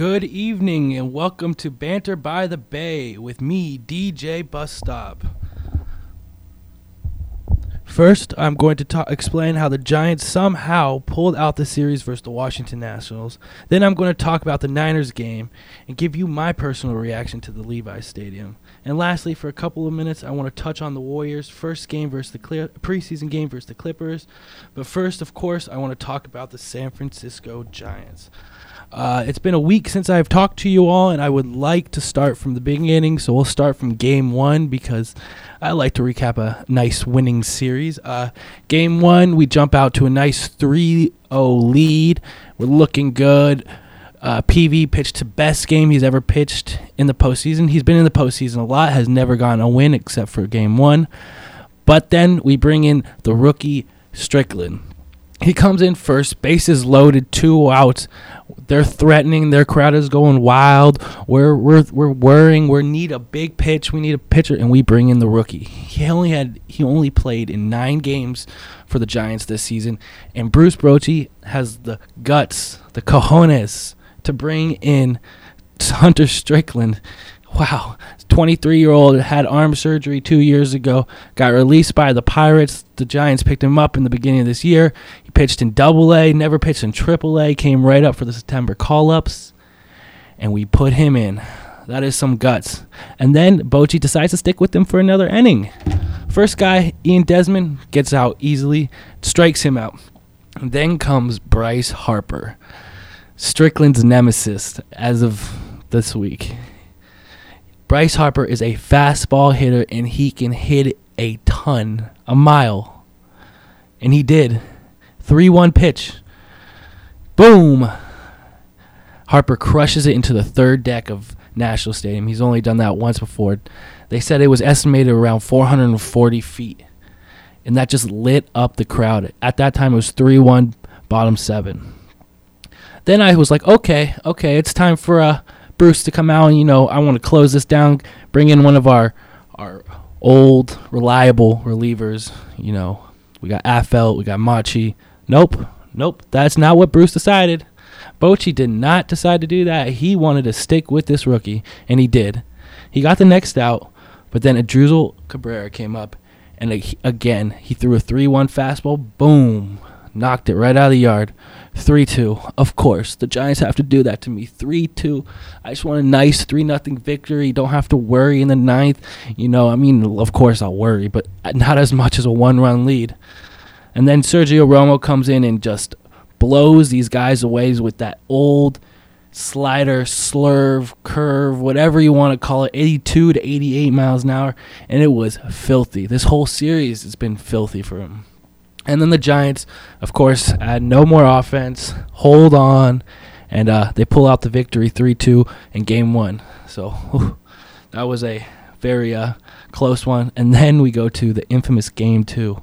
Good evening and welcome to Banter by the Bay with me, DJ Bus Stop. First, I'm going to explain how the Giants somehow pulled out the series versus the Washington Nationals. Then I'm going to talk about the Niners game and give you my personal reaction to the Levi's Stadium. And lastly, for a couple of minutes, I want to touch on the Warriors' first game versus the preseason game versus the Clippers. But first, of course, I want to talk about the San Francisco Giants. It's been a week since I've talked to you all, and I would like to start from the beginning. So we'll start from Game 1 because I like to recap a nice winning series. Game 1, we jump out to a nice 3-0 lead. We're looking good. PV pitched the best game he's ever pitched in the postseason. He's been in the postseason a lot, has never gotten a win except for Game 1. But then we bring in the rookie Strickland. He comes in first, bases loaded, 2 outs. They're threatening. Their crowd is going wild. We're worrying. We need a big pitch. We need a pitcher, and we bring in the rookie. He only played in 9 games for the Giants this season, and Bruce Bochy has the guts, the cojones, to bring in Hunter Strickland. Wow, 23-year-old had arm surgery 2 years ago, got released by the Pirates. The Giants picked him up in the beginning of this year. He pitched in Double-A, never pitched in Triple-A, came right up for the September call-ups, and we put him in. That is some guts. And then Bochy decides to stick with him for another inning. First guy, Ian Desmond, gets out easily, strikes him out. And then comes Bryce Harper, Strickland's nemesis as of this week. Bryce Harper is a fastball hitter, and he can hit a ton, a mile. And he did. 3-1 pitch. Boom. Harper crushes it into the third deck of National Stadium. He's only done that once before. They said it was estimated around 440 feet. And that just lit up the crowd. At that time, it was 3-1, bottom 7. Then I was like, okay, it's time for Bruce to come out and, I want to close this down, bring in one of our old, reliable relievers. We got Affeldt, we got Machi. Nope, that's not what Bruce decided. Bochy did not decide to do that. He wanted to stick with this rookie, and he did. He got the next out, but then Adrizel Cabrera came up, and again, he threw a 3-1 fastball. Boom, knocked it right out of the yard. 3-2. Of course, the Giants have to do that to me. 3-2. I just want a nice 3-0 victory. Don't have to worry in the 9th. Of course I'll worry, but not as much as a 1-run lead. And then Sergio Romo comes in and just blows these guys away with that old slider, slurve, curve, whatever you want to call it, 82 to 88 miles an hour, and it was filthy. This whole series has been filthy for him. And then the Giants, of course, add no more offense, hold on, and they pull out the victory 3-2 in Game 1. So that was a very close one. And then we go to the infamous Game 2.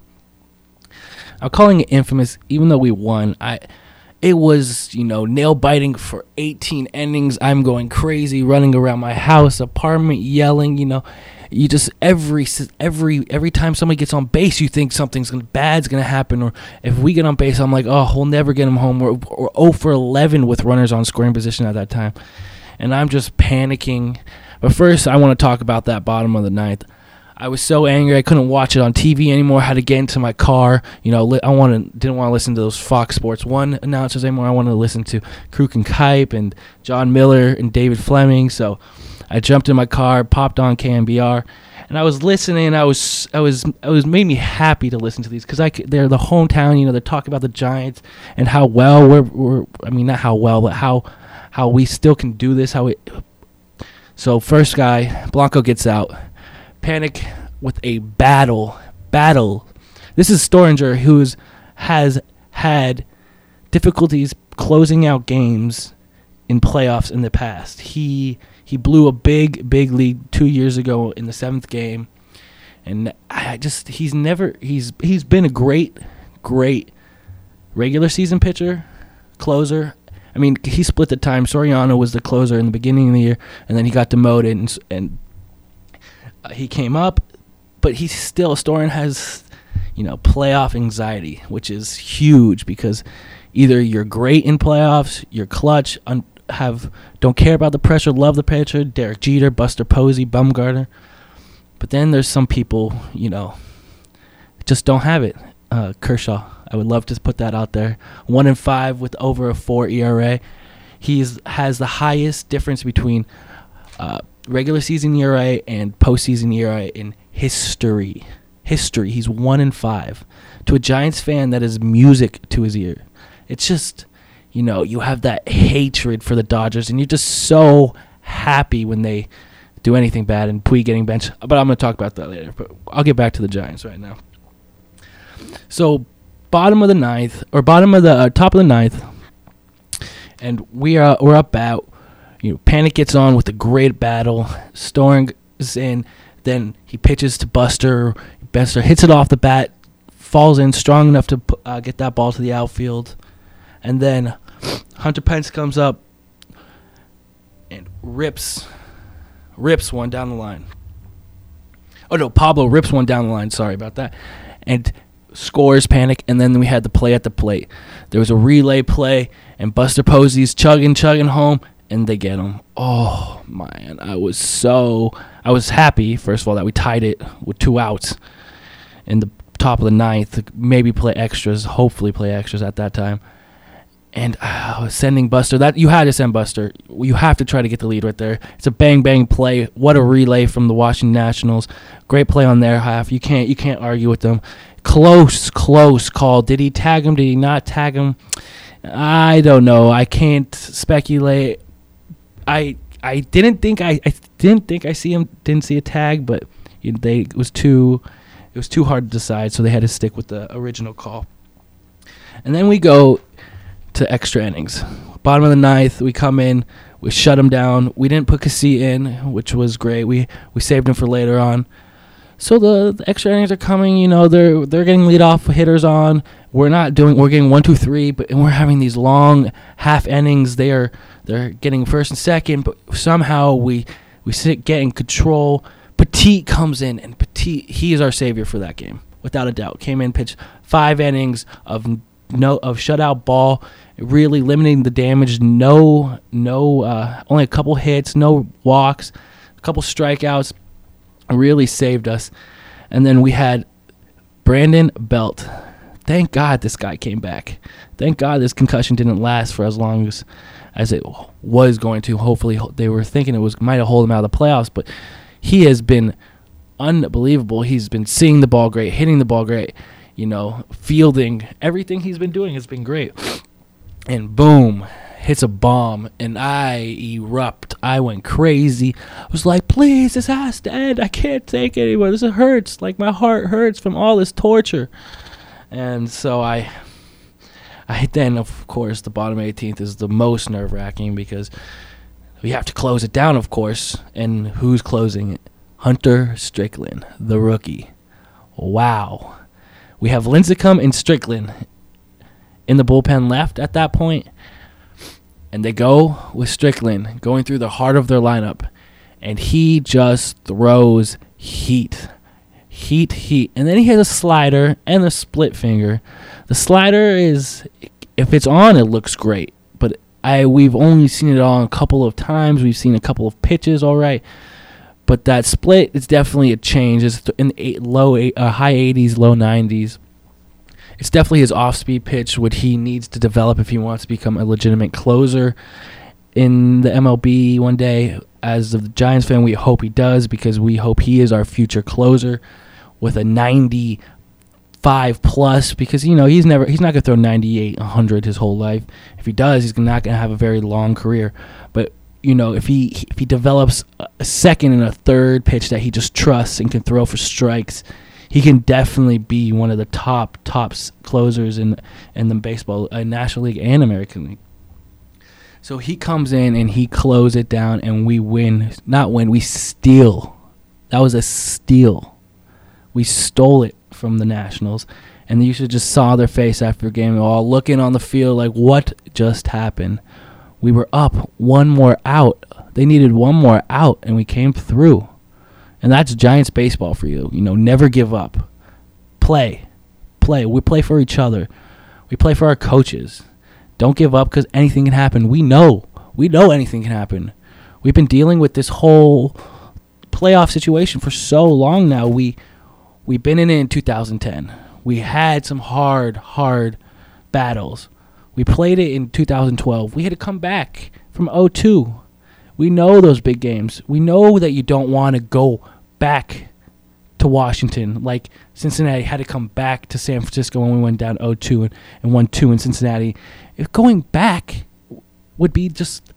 I'm calling it infamous even though we won. It was, nail-biting for 18 innings. I'm going crazy, running around my house, apartment, yelling, You just every time somebody gets on base, you think something's bad's gonna happen, or if we get on base, I'm like, oh, we'll never get him home. We're 0 for 11 with runners on scoring position at that time, and I'm just panicking. But first, I want to talk about that bottom of the 9th. I was so angry I couldn't watch it on TV anymore. I had to get into my car. Didn't want to listen to those Fox Sports 1 announcers anymore. I wanted to listen to Kruk and Kipe and John Miller and David Fleming. So I jumped in my car, popped on KMBR, and I was listening. I was made me happy to listen to these because they're the hometown. They're talking about the Giants and how well not how well, but how we still can do this. So first guy, Blanco gets out. Panic with a battle. This is Storinger, who has had difficulties closing out games in playoffs in the past. He blew a big lead 2 years ago in the 7th game, and he's been a great regular season pitcher, closer. He split the time. Soriano was the closer in the beginning of the year, and then he got demoted, and he came up, but Storin has, playoff anxiety, which is huge because either you're great in playoffs, you're clutch, don't care about the pressure, love the pressure. Derek Jeter, Buster Posey, Bumgarner. But then there's some people, just don't have it. Kershaw, I would love to put that out there. 1-5 with over a 4 ERA. He has the highest difference between regular season ERA and postseason ERA in history. He's 1-5. To a Giants fan, that is music to his ear. It's just, you have that hatred for the Dodgers, and you're just so happy when they do anything bad, and Puig getting benched. But I'm going to talk about that later. But I'll get back to the Giants right now. So, top of the ninth, and we're up out. Panic gets on with a great battle. Storing is in. Then he pitches to Buster. Buster hits it off the bat, falls in strong enough to get that ball to the outfield. And then Hunter Pence comes up and rips one down the line. Oh, no, Pablo rips one down the line. Sorry about that. And scores. Panic. And then we had the play at the plate. There was a relay play, and Buster Posey's chugging home, and they get him. Oh, man. I was happy, first of all, that we tied it with 2 outs in the top of the ninth. Maybe hopefully play extras at that time. And sending Buster, you had to send Buster. You have to try to get the lead right there. It's a bang play. What a relay from the Washington Nationals. Great play on their half. You can't argue with them. Close call. Did he tag him? Did he not tag him? I don't know. I can't speculate. I didn't think I didn't see a tag, but it was too hard to decide, so they had to stick with the original call. And then we go to extra innings. Bottom of the ninth, we come in, we shut them down. We didn't put Cassie in, which was great. We saved him for later on. So the extra innings are coming. They're getting leadoff hitters on. We're getting 1, 2, 3, and we're having these long half innings. They're getting first and second, but somehow we get in control. Petit comes in, and he is our savior for that game, without a doubt. Came in, pitched 5 innings of shutout ball, really limiting the damage. Only a couple hits, no walks, a couple strikeouts. Really saved us. And then we had Brandon Belt. Thank God this guy came back. Thank God this concussion didn't last for as long as it was going to. Hopefully, they were thinking it might have hold him out of the playoffs, but he has been unbelievable. He's been seeing the ball great, hitting the ball great, fielding. Everything he's been doing has been great. And boom, hits a bomb, and I erupt. I went crazy. I was like, please, this has to end. I can't take it anymore. This hurts. Like, my heart hurts from all this torture. And so I then, of course, the bottom 18th is the most nerve-wracking because we have to close it down, of course. And who's closing it? Hunter Strickland, the rookie. Wow. We have Lincecum and Strickland in the bullpen left at that point. And they go with Strickland going through the heart of their lineup. And he just throws heat. And then he has a slider and a split finger. The slider is, if it's on, it looks great. But we've only seen it on a couple of times. We've seen a couple of pitches, all right. But that split is definitely a change. It's in the high 80s, low 90s. It's definitely his off-speed pitch, what he needs to develop if he wants to become a legitimate closer in the MLB one day. As a Giants fan, we hope he does, because we hope he is our future closer with a 95 plus, because he's not going to throw 98, 100 his whole life. If he does, he's not going to have a very long career. But if he develops a second and a third pitch that he just trusts and can throw for strikes, he can definitely be one of the top closers in the baseball, National League and American League. So he comes in and he closes it down, and we win. Not win, we steal. That was a steal. We stole it from the Nationals, and you should just saw their face after the game, all looking on the field like, what just happened? We were up one more out. They needed one more out, and we came through. And that's Giants baseball for you. Never give up. Play. We play for each other. We play for our coaches. Don't give up, because anything can happen. We know We know anything can happen. We've been dealing with this whole playoff situation for so long now. We've been in it in 2010. We had some hard battles. We played it in 2012. We had to come back from 0-2. We know those big games. We know that you don't want to go back to Washington like Cincinnati had to come back to San Francisco when we went down 0-2 and won 2 in Cincinnati. If going back would be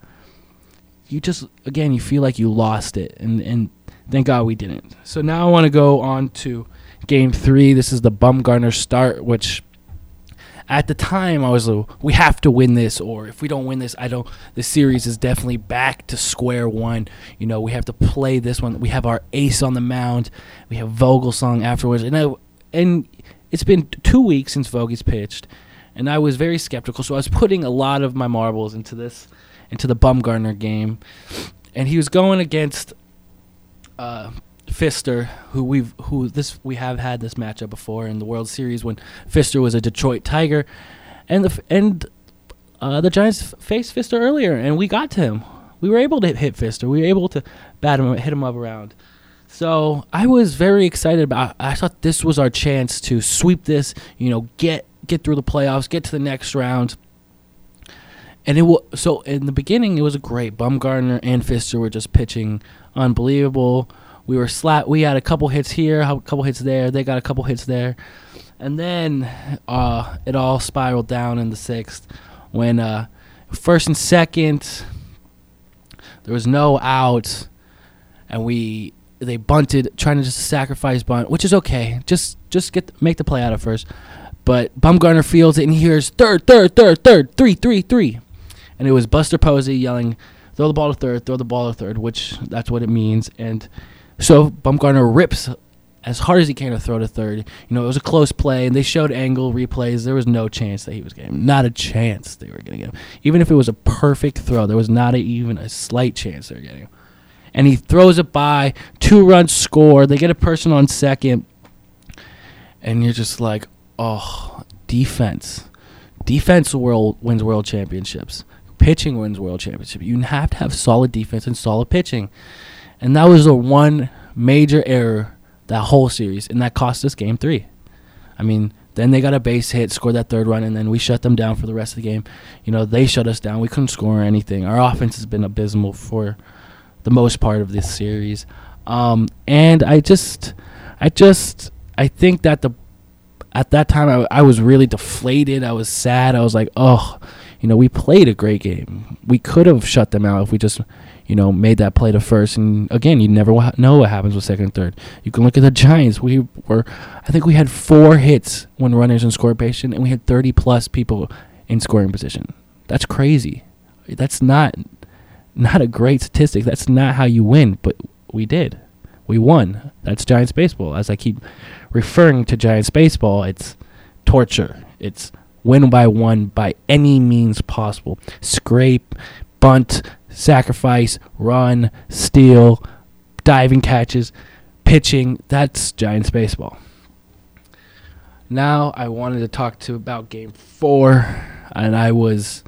you feel like you lost it, and thank God we didn't. So now I want to go on to Game 3. This is the Bumgarner start, which at the time I was like, we have to win this, or if we don't win this, the series is definitely back to square one. You know, we have to play this one. We have our ace on the mound. We have Vogelsong afterwards, and it's been 2 weeks since Vogie's pitched, and I was very skeptical. So I was putting a lot of my marbles into the Bumgarner game, and he was going against Fister, we have had this matchup before in the World Series when Fister was a Detroit Tiger, and the Giants faced Fister earlier, and we got to him. We were able to hit Fister. We were able to bat him, hit him up around. So I was very excited about. I thought this was our chance to sweep this. You know, get through the playoffs, get to the next round. And so in the beginning, it was a great. Bumgarner and Fister were just pitching unbelievable. We were We had a couple hits here, a couple hits there. They got a couple hits there, and then it all spiraled down in the 6th when first and second there was no out, and they bunted, trying to just sacrifice bunt, which is okay. Just make the play out of first. But Bumgarner fields it and he hears third, 3, and it was Buster Posey yelling, "Throw the ball to third," which that's what it means. And so Bumgarner rips as hard as he can to throw to third. You know, it was a close play, and they showed angle replays. There was no chance that he was getting him. Not a chance they were going to get him. Even if it was a perfect throw, there was not even a slight chance they were getting him. And he throws it by, 2-run score. They get a person on second, and you're just like, oh, defense. Defense wins world championships. Pitching wins world championships. You have to have solid defense and solid pitching. And that was the one major error that whole series, and that cost us Game 3. I mean, then they got a base hit, scored that 3rd run, and then we shut them down for the rest of the game. You know, they shut us down. We couldn't score anything. Our offense has been abysmal for the most part of this series. And I think that at that time I was really deflated. I was sad. I was like, oh, you know, we played a great game. We could have shut them out if we just, you know, made that play to first. And again, you never know what happens with second and third. You can look at the Giants. I think we had 4 hits when runners in scoring position, and we had 30-plus people in scoring position. That's crazy. That's not a great statistic. That's not how you win, but we did. We won. That's Giants baseball. As I keep referring to Giants baseball, it's torture. It's win by one by any means possible. Scrape, bunt, sacrifice, run, steal, diving catches, pitching. That's Giants baseball. Now I wanted to talk about Game 4, and I was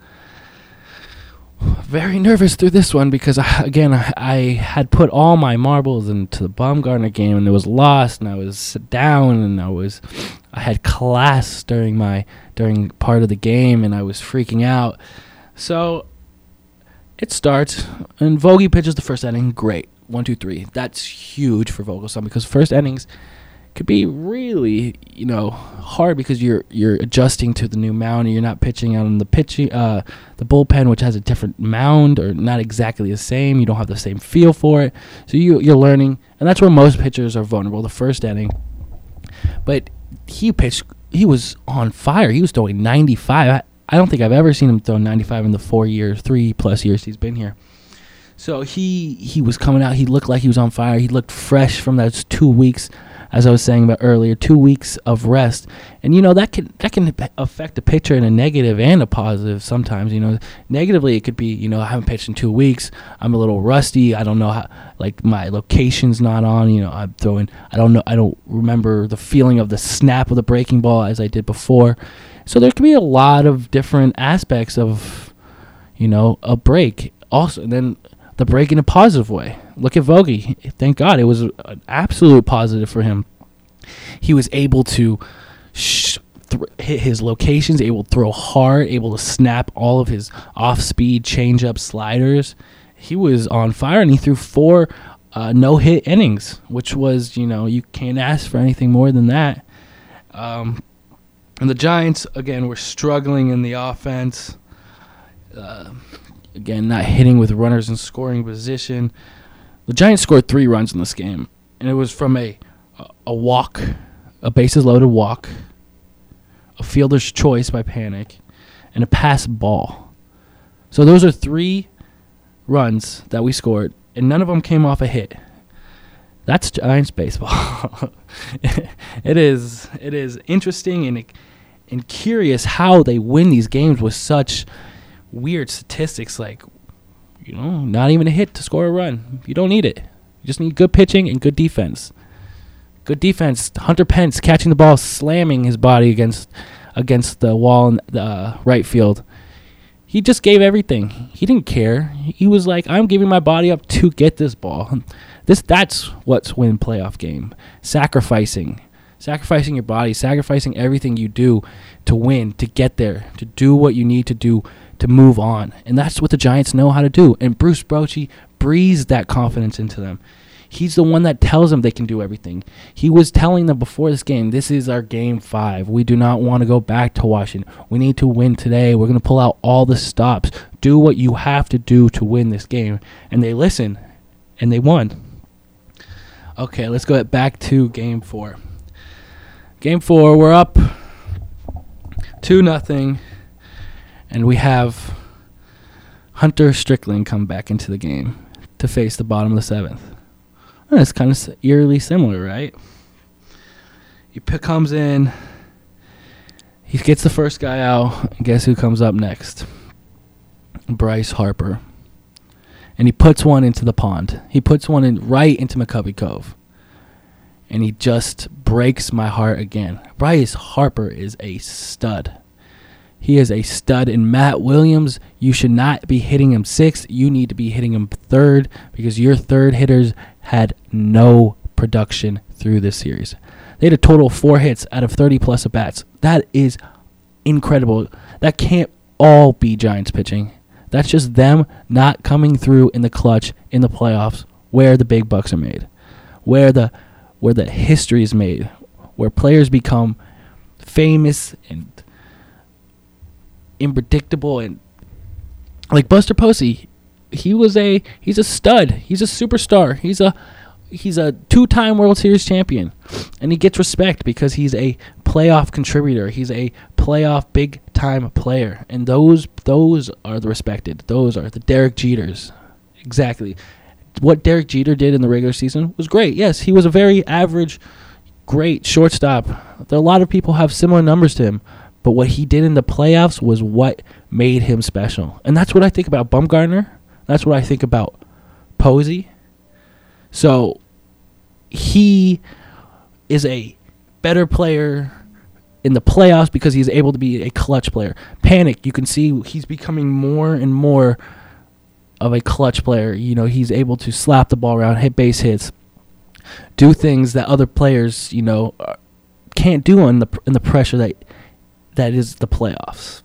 very nervous through this one because, I had put all my marbles into the Bumgarner game, and it was lost, and I was down, and I had class during part of the game, and I was freaking out. So it starts, and Vogie pitches the first inning. Great. 1, 2, 3. That's huge for Vogelsong because first innings could be really, you know, hard because you're adjusting to the new mound, and you're not pitching out on the bullpen, which has a different mound or not exactly the same. You don't have the same feel for it, so you're learning, and that's where most pitchers are vulnerable. The first inning, but he pitched. He was on fire. He was throwing 95. I don't think I've ever seen him throw 95 in the 3+ years he's been here. So he was coming out. He looked like he was on fire. He looked fresh from those 2 weeks. As I was saying about earlier, 2 weeks of rest, and you know that can affect a pitcher in a negative and a positive sometimes. You know, negatively it could be, you know, I haven't pitched in 2 weeks. I'm a little rusty. I don't know how, like my location's not on. You know, I'm throwing. I don't remember the feeling of the snap of the breaking ball as I did before. So there can be a lot of different aspects of, you know, a break. also, then the break in a positive way. Look at Vogie. Thank God, it was an absolute positive for him. He was able to hit his locations, able to throw hard, able to snap all of his off-speed change-up sliders. He was on fire, and he threw 4 no-hit innings, which was, you can't ask for anything more than that. And the Giants, again, were struggling in the offense. Again, not hitting with runners in scoring position. The Giants scored 3 runs in this game, and it was from a walk, a bases-loaded walk, a fielder's choice by Panic, and a pass ball. So those are 3 runs that we scored, and none of them came off a hit. That's Giants baseball. It is interesting and curious how they win these games with such weird statistics, like, not even a hit to score a run. You don't need it. You just need good pitching and good defense. Good defense. Hunter Pence catching the ball, slamming his body against the wall in the right field. He just gave everything. He didn't care. He was like, I'm giving my body up to get this ball. That's what's win playoff game. Sacrificing your body, sacrificing everything you do to win, to get there, to do what you need to do to move on. And that's what the Giants know how to do. And Bruce Bochy breathes that confidence into them. He's the one that tells them they can do everything. He was telling them before this game, this is our game 5. We do not want to go back to Washington. We need to win today. We're going to pull out all the stops. Do what you have to do to win this game. And they listened, and they won. Okay, let's go back to game 4. Game 4, we're up 2-0, and we have Hunter Strickland come back into the game to face the bottom of the 7th. It's kind of eerily similar, right? He comes in, he gets the first guy out, and guess who comes up next? Bryce Harper. And he puts one into the pond. He puts one in right into McCovey Cove. And he just breaks my heart again. Bryce Harper is a stud. He is a stud. And Matt Williams, you should not be hitting him 6th. You need to be hitting him 3rd because your 3rd hitters had no production through this series. They had a total of 4 hits out of 30-plus at-bats. That is incredible. That can't all be Giants pitching. That's just them not coming through in the clutch in the playoffs where the big bucks are made, where the history is made, where players become famous and unpredictable. And like Buster Posey, he's a stud. He's a superstar. He's a 2-time World Series champion, and he gets respect because he's a playoff contributor. He's a playoff big-time player, and those are the respected. Those are the Derek Jeters. Exactly. What Derek Jeter did in the regular season was great. Yes, he was a very average, great shortstop. A lot of people have similar numbers to him, but what he did in the playoffs was what made him special. And that's what I think about Bumgarner. That's what I think about Posey. So he is a better player in the playoffs because he's able to be a clutch player. Panic, you can see he's becoming more and more of a clutch player. He's able to slap the ball around, hit base hits, do things that other players, can't do in the pressure that is the playoffs.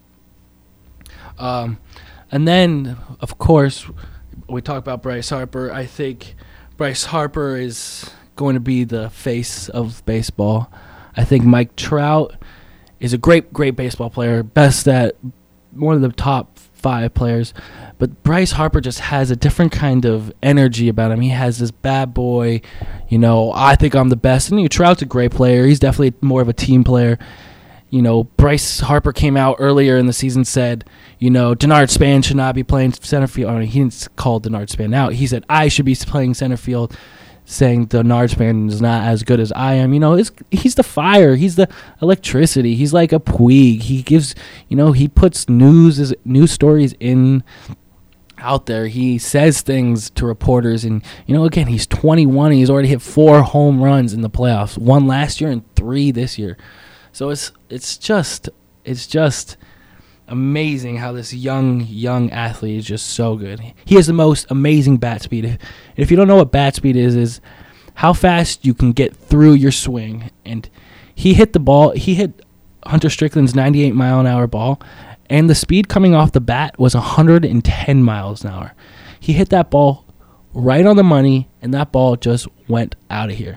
And then, of course, we talk about Bryce Harper. I think Bryce Harper is going to be the face of baseball. I think Mike Trout is a great baseball player, best at one of the top 5 players. But Bryce Harper just has a different kind of energy about him. He has this bad boy, I think I'm the best. And Trout's a great player. He's definitely more of a team player. Bryce Harper came out earlier in the season, said, Denard Span should not be playing center field. I mean, he didn't call Denard Span out. He said, I should be playing center field, saying Denard Span is not as good as I am. He's the fire. He's the electricity. He's like a Puig. He gives, he puts news stories in out there. He says things to reporters. And, again, he's 21. And he's already hit 4 home runs in the playoffs, 1 last year and 3 this year. So it's just amazing how this young athlete is just so good. He has the most amazing bat speed. If you don't know what bat speed is how fast you can get through your swing. And he hit the ball. He hit Hunter Strickland's 98-mile-an-hour ball, and the speed coming off the bat was 110 miles an hour. He hit that ball right on the money, and that ball just went out of here.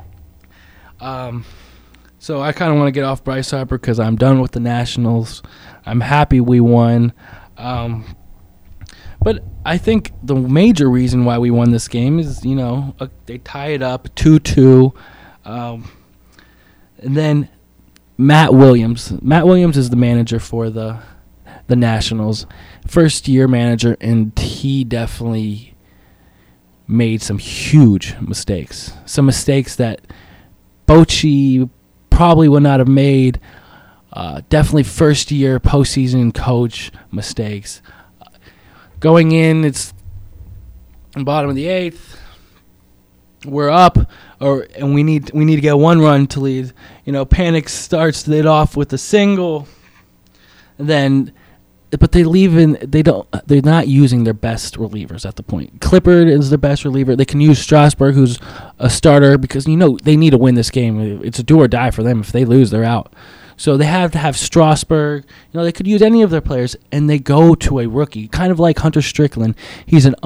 So I kind of want to get off Bryce Harper because I'm done with the Nationals. I'm happy we won. But I think the major reason why we won this game is, they tie it up 2-2. And then Matt Williams. Matt Williams is the manager for the Nationals. First-year manager, and he definitely made some huge mistakes. Some mistakes that Bochy probably would not have made. Definitely first-year postseason coach mistakes. Going in, it's bottom of the eighth. We're up, and we need to get one run to lead. Panic starts it off with a single, and then, but they're not using their best relievers at the point. Clippard is their best reliever. They can use Strasburg, who's a starter, because they need to win this game. It's a do or die for them. If they lose, they're out. So they have to have Strasburg. They could use any of their players, and they go to a rookie, kind of like Hunter Strickland. He's an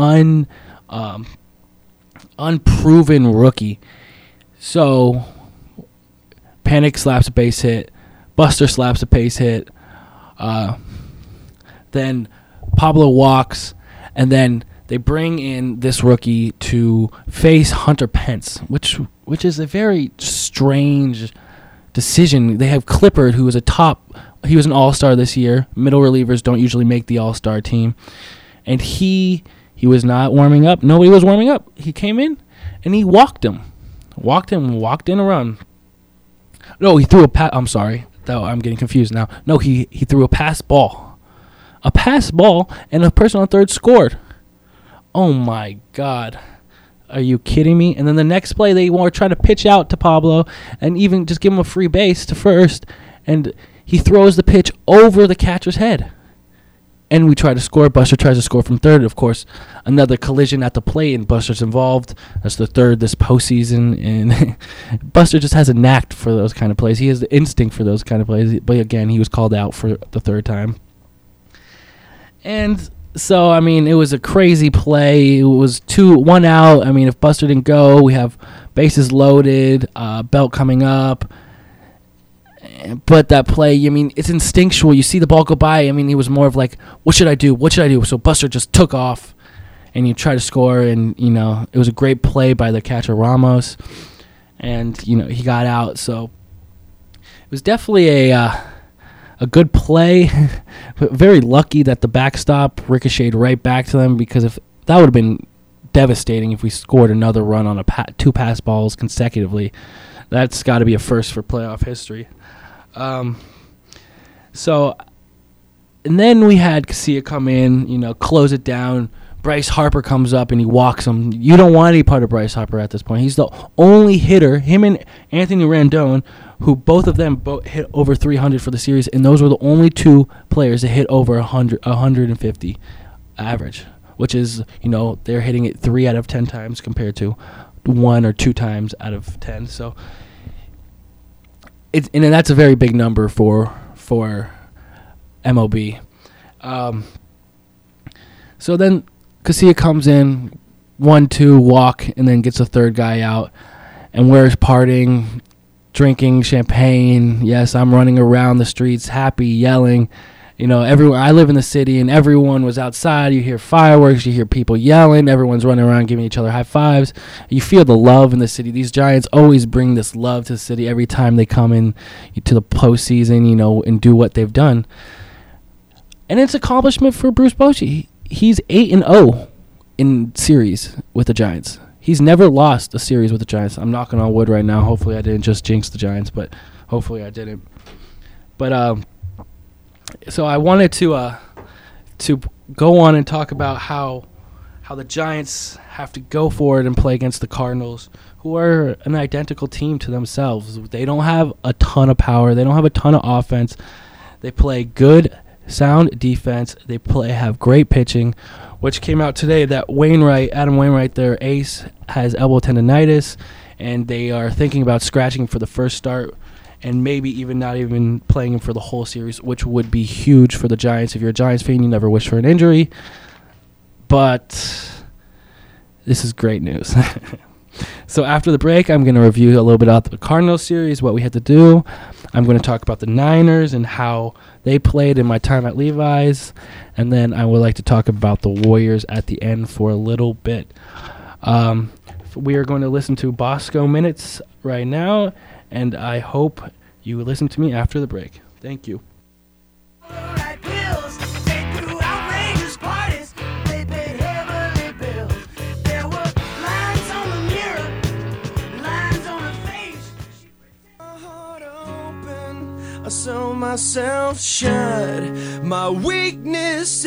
unproven rookie. So Panic slaps a base hit. Buster slaps a base hit. Then Pablo walks, and then they bring in this rookie to face Hunter Pence, which is a very strange decision. They have Clippard, who is he was an all-star this year. Middle relievers don't usually make the all-star team. And he was not warming up. Nobody was warming up. He came in, and he walked him. Walked in a run. No, he threw a pass. I'm sorry. I'm getting confused now. No, he threw a pass ball. A pass ball, and a person on third scored. Oh, my God. Are you kidding me? And then the next play, they were trying to pitch out to Pablo and even just give him a free base to first. And he throws the pitch over the catcher's head. And we try to score. Buster tries to score from third. Of course, another collision at the plate, and Buster's involved. That's the third this postseason. And Buster just has a knack for those kind of plays. He has the instinct for those kind of plays. But again, he was called out for the third time. And so, it was a crazy play. It was 1 out. If Buster didn't go, we have bases loaded, belt coming up. But that play, it's instinctual. You see the ball go by. He was more of like, what should I do? What should I do? So Buster just took off, and you try to score. And, it was a great play by the catcher Ramos. And, he got out. So it was definitely a good play. But very lucky that the backstop ricocheted right back to them, because if that would have been devastating if we scored another run on two pass balls consecutively. That's got to be a first for playoff history. So, and then we had Casilla come in, close it down. Bryce Harper comes up and he walks him. You don't want any part of Bryce Harper at this point. He's the only hitter, him and Anthony Rendon, who both of them hit over 300 for the series, and those were the only two players that hit over 150 average, which is, they're hitting it 3 out of 10 times compared to 1 or 2 times out of 10. So, and that's a very big number for MLB. So then Casilla comes in, 1-2 walk, and then gets a third guy out, and we're partying, drinking champagne. Yes, I'm running around the streets, happy, yelling. Everyone. I live in the city, and everyone was outside. You hear fireworks, you hear people yelling. Everyone's running around giving each other high fives. You feel the love in the city. These Giants always bring this love to the city every time they come in to the postseason, and do what they've done. And it's an accomplishment for Bruce Bochy. He's 8-0 in series with the Giants. He's never lost a series with the Giants. I'm knocking on wood right now. Hopefully I didn't just jinx the Giants, but hopefully I didn't. But so I wanted to go on and talk about how the Giants have to go for it and play against the Cardinals, who are an identical team to themselves. They don't have a ton of power. They don't have a ton of offense. They play good sound defense. They have great pitching, which came out today that Adam Wainwright, their ace, has elbow tendonitis, and they are thinking about scratching for the first start and maybe even not even playing him for the whole series, which would be huge for the Giants. If you're a Giants fan, you never wish for an injury. But this is great news. So after the break, I'm going to review a little bit about the Cardinals series, what we had to do. I'm going to talk about the Niners and how they played in my time at Levi's. And then I would like to talk about the Warriors at the end for a little bit. We are going to listen to Bosco Minutes right now, and I hope you listen to me after the break. Thank you. I sew myself shut. My weakness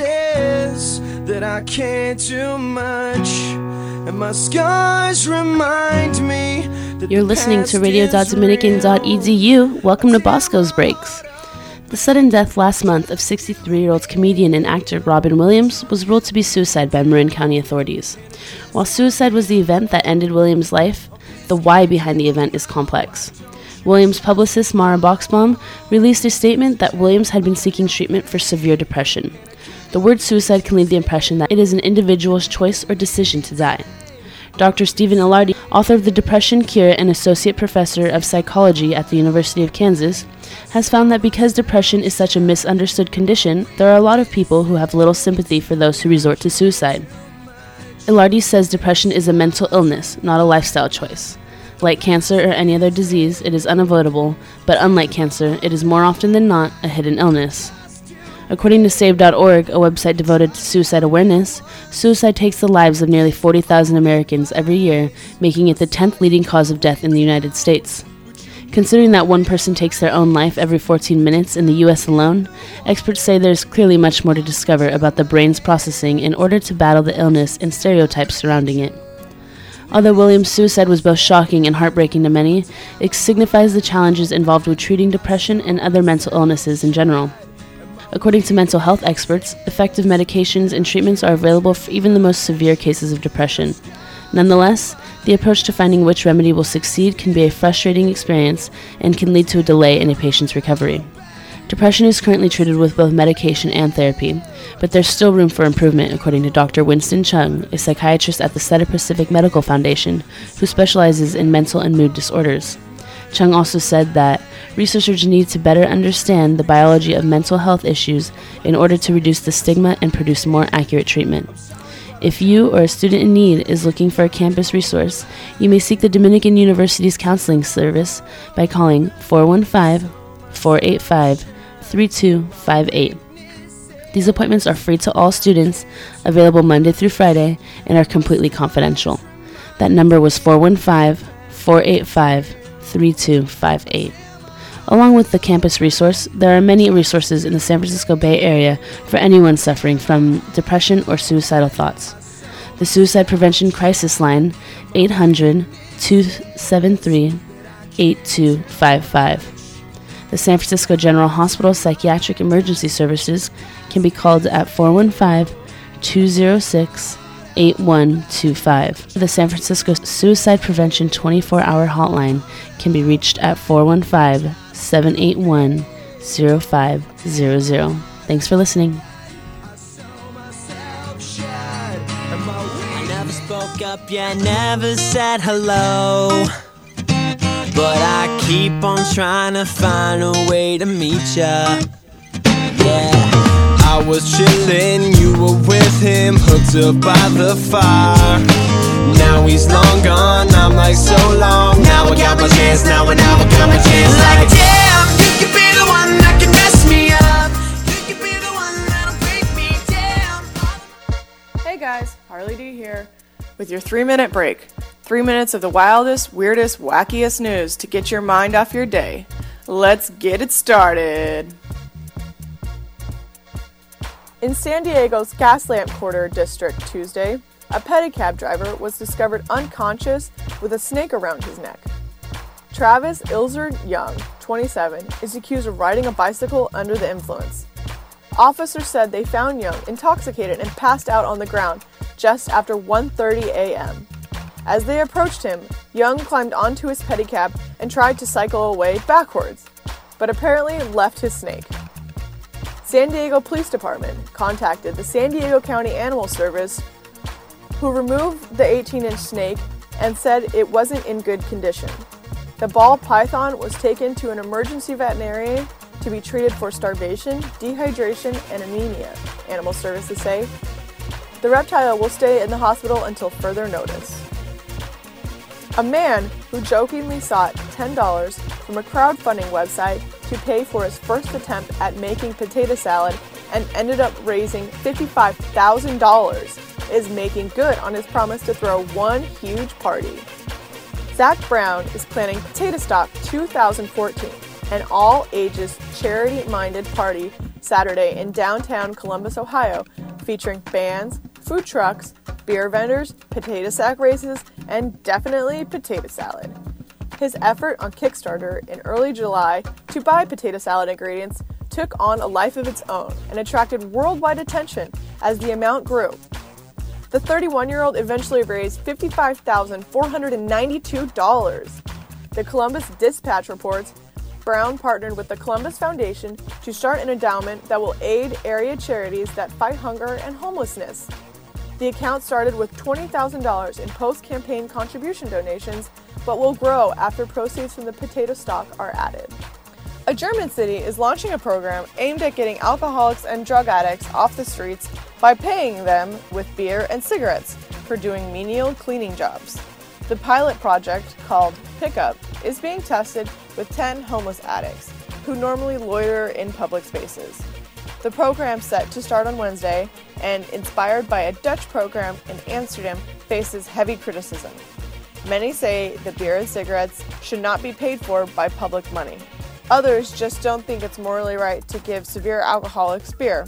is that I can't do much, and my scars remind me that you're listening to radio.dominican.edu. Welcome to Bosco's Breaks. The sudden death last month of 63-year-old comedian and actor Robin Williams was ruled to be suicide by Marin County authorities. While suicide was the event that ended Williams' life, the why behind the event is complex. Williams' publicist Mara Boxbaum released a statement that Williams had been seeking treatment for severe depression. The word suicide can leave the impression that it is an individual's choice or decision to die. Dr. Stephen Ilardi, author of The Depression Cure and associate professor of psychology at the University of Kansas, has found that because depression is such a misunderstood condition, there are a lot of people who have little sympathy for those who resort to suicide. Ilardi says depression is a mental illness, not a lifestyle choice. Like cancer or any other disease, it is unavoidable, but unlike cancer, it is more often than not a hidden illness. According to Save.org, a website devoted to suicide awareness, suicide takes the lives of nearly 40,000 Americans every year, making it the 10th leading cause of death in the United States. Considering that one person takes their own life every 14 minutes in the U.S. alone, experts say there's clearly much more to discover about the brain's processing in order to battle the illness and stereotypes surrounding it. Although Williams' suicide was both shocking and heartbreaking to many, it signifies the challenges involved with treating depression and other mental illnesses in general. According to mental health experts, effective medications and treatments are available for even the most severe cases of depression. Nonetheless, the approach to finding which remedy will succeed can be a frustrating experience and can lead to a delay in a patient's recovery. Depression is currently treated with both medication and therapy, but there's still room for improvement, according to Dr. Winston Chung, a psychiatrist at the Cedar Pacific Medical Foundation, who specializes in mental and mood disorders. Chung also said that researchers need to better understand the biology of mental health issues in order to reduce the stigma and produce more accurate treatment. If you or a student in need is looking for a campus resource, you may seek the Dominican University's counseling service by calling 415-485-3258. These appointments are free to all students, available Monday through Friday, and are completely confidential. That number was 415-485-3258. Along with the campus resource, there are many resources in the San Francisco Bay Area for anyone suffering from depression or suicidal thoughts. The Suicide Prevention Crisis Line, 800-273-8255. The San Francisco General Hospital Psychiatric Emergency Services can be called at 415-206-8125. The San Francisco Suicide Prevention 24-hour hotline can be reached at 415-781-0500. Thanks for listening. I never spoke up, yeah, never said hello. But I keep on trying to find a way to meet ya. Yeah, I was chillin', you were with him, hooked up by the fire. Now he's long gone, I'm like so long. Now I got my chance, now I got my chance. Like damn, you could be the one that can mess me up. You could be the one that'll break me down. Hey guys, Harley D here with your 3-minute break. 3 minutes of the wildest, weirdest, wackiest news to get your mind off your day. Let's get it started. In San Diego's Gaslamp Quarter District Tuesday, a pedicab driver was discovered unconscious with a snake around his neck. Travis Ilzer Young, 27, is accused of riding a bicycle under the influence. Officers said they found Young intoxicated and passed out on the ground just after 1:30 a.m. As they approached him, Young climbed onto his pedicab and tried to cycle away backwards, but apparently left his snake. San Diego Police Department contacted the San Diego County Animal Service, who removed the 18-inch snake and said it wasn't in good condition. The ball python was taken to an emergency veterinarian to be treated for starvation, dehydration, and anemia, Animal Services say. The reptile will stay in the hospital until further notice. A man who jokingly sought $10 from a crowdfunding website to pay for his first attempt at making potato salad and ended up raising $55,000 is making good on his promise to throw one huge party. Zach Brown is planning Potato Stock 2014, an all-ages, charity-minded party Saturday in downtown Columbus, Ohio, featuring bands, food trucks, beer vendors, potato sack races, and definitely potato salad. His effort on Kickstarter in early July to buy potato salad ingredients took on a life of its own and attracted worldwide attention as the amount grew. The 31-year-old eventually raised $55,492. The Columbus Dispatch reports Brown partnered with the Columbus Foundation to start an endowment that will aid area charities that fight hunger and homelessness. The account started with $20,000 in post-campaign contribution donations, but will grow after proceeds from the potato stock are added. A German city is launching a program aimed at getting alcoholics and drug addicts off the streets by paying them with beer and cigarettes for doing menial cleaning jobs. The pilot project, called Pickup, is being tested with 10 homeless addicts who normally loiter in public spaces. The program, set to start on Wednesday and inspired by a Dutch program in Amsterdam, faces heavy criticism. Many say the beer and cigarettes should not be paid for by public money. Others just don't think it's morally right to give severe alcoholics beer.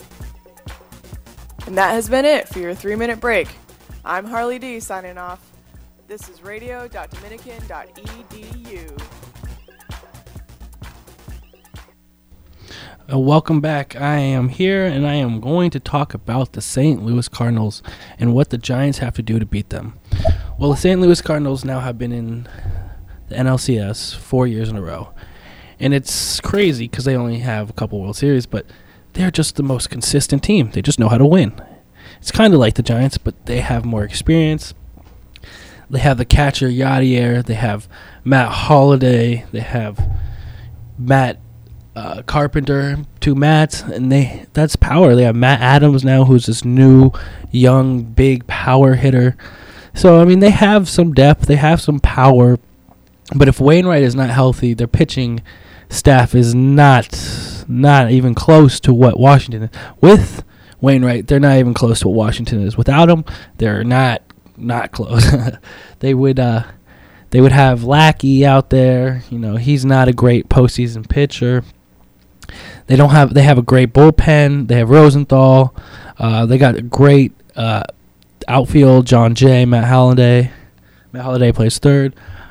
And that has been it for your 3-minute break. I'm Harley D signing off. This is radio.dominican.edu. Welcome back. I am here and I am going to talk about the St. Louis Cardinals and what the Giants have to do to beat them. Well, the St. Louis Cardinals now have been in the NLCS 4 years in a row. And it's crazy because they only have a couple World Series, but they're just the most consistent team. They just know how to win. It's kind of like the Giants, but they have more experience. They have the catcher, Yadier. They have Matt Holliday. They have Matt Carpenter, 2 Matts, and that's power. They have Matt Adams now, who's this new, young, big power hitter. So, I mean, they have some depth. They have some power. But if Wainwright is not healthy, their pitching staff is not even close to what Washington is. With Wainwright, they're not even close to what Washington is. Without him, they're not close. They would have Lackey out there. You know, he's not a great postseason pitcher. They have a great bullpen. They have Rosenthal. They got a great outfield. John Jay, Matt Holliday. Matt Holliday plays third.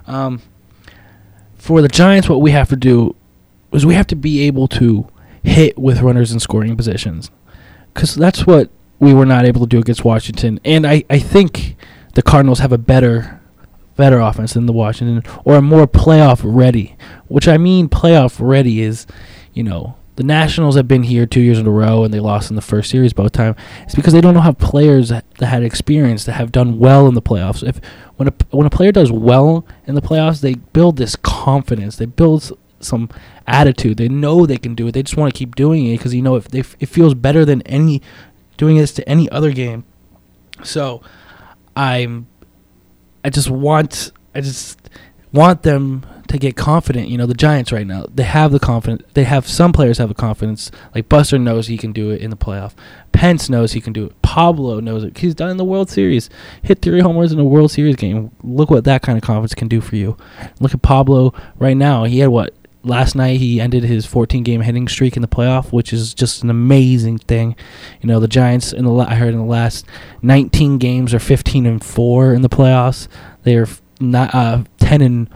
For the Giants, what we have to do is we have to be able to hit with runners in scoring positions, because that's what we were not able to do against Washington. And I think the Cardinals have a better offense than the Washington, or a more playoff ready. Which I mean playoff ready is, you know, the Nationals have been here 2 years in a row and they lost in the first series both times. It's because they don't have players that had experience, that have done well in the playoffs. When a player does well in the playoffs, they build this confidence. They build some attitude. They know they can do it. They just want to keep doing it because, you know, it feels better than doing this to any other game. So I just want them to get confident. You know, the Giants right now, they have the confidence. They have some players have the confidence. Like Buster knows he can do it in the playoff. Pence knows he can do it. Pablo knows it. He's done in the World Series. Hit 3 homers in a World Series game. Look what that kind of confidence can do for you. Look at Pablo right now. He had what? Last night he ended his 14-game hitting streak in the playoff, which is just an amazing thing. You know, the Giants I heard in the last 19 games are 15-4 in the playoffs. They are not 10-1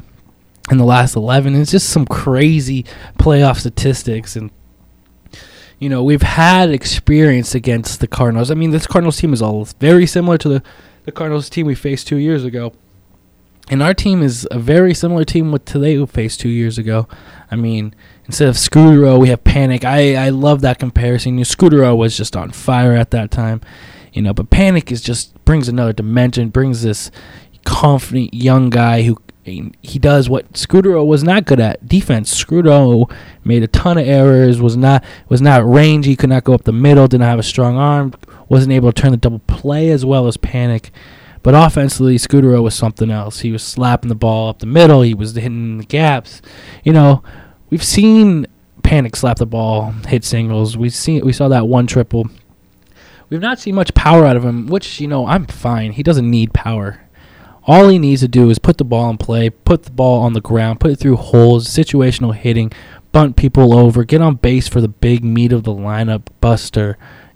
in the last 11. It's just some crazy playoff statistics, and we've had experience against the Cardinals. I mean, this Cardinals team is all very similar to the Cardinals team we faced 2 years ago. And our team is a very similar team to they who faced 2 years ago. I mean, instead of Scudero, we have Panic. I love that comparison. Scudero was just on fire at that time. But Panic brings another dimension, brings this confident young guy who he does what Scudero was not good at, defense. Scudero made a ton of errors, was not rangy, could not go up the middle, didn't have a strong arm, wasn't able to turn the double play as well as Panic. But offensively, Scudero was something else. He was slapping the ball up the middle. He was hitting the gaps. We've seen Panic slap the ball, hit singles. We saw that one triple. We've not seen much power out of him, which, I'm fine. He doesn't need power. All he needs to do is put the ball in play, put the ball on the ground, put it through holes, situational hitting, bunt people over, get on base for the big meat of the lineup, Buster,